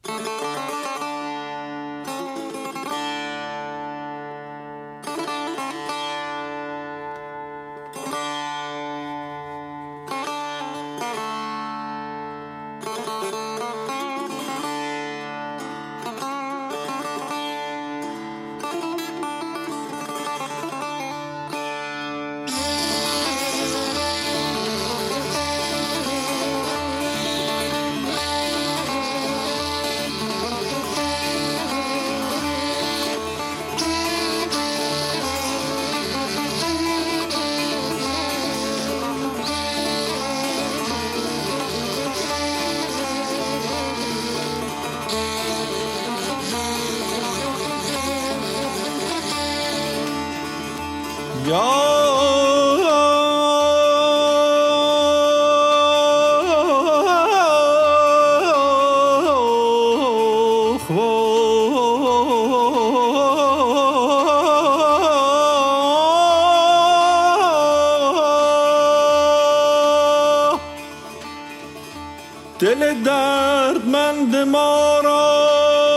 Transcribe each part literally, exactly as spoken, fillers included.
دل دردمند ما را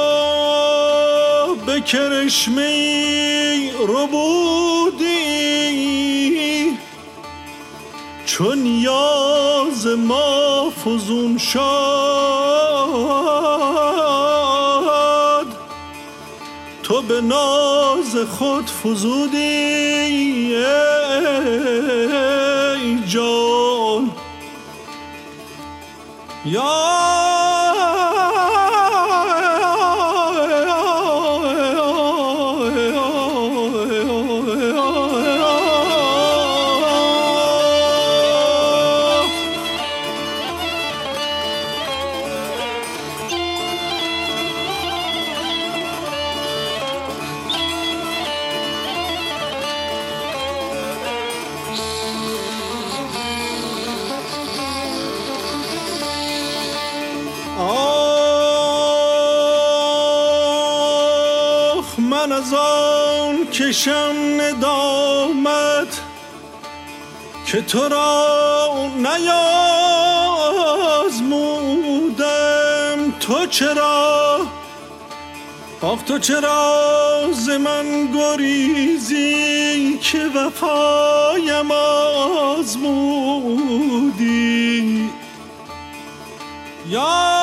به کرشمه‌ای ربودی، چون نیاز ما فزون شد تو به ناز خود فزودی ای جان. یا من از آن کشم ندامت که تو را نیازمودم. تو چرا آخ تو چرا ز من گریزی که وفایم آزمودی. یا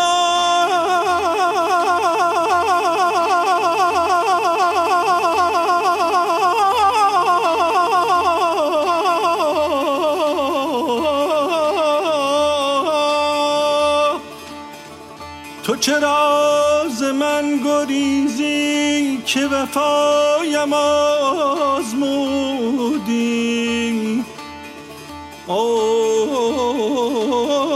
تو چرا ز من گریزی که وفایم آزمودی. اوه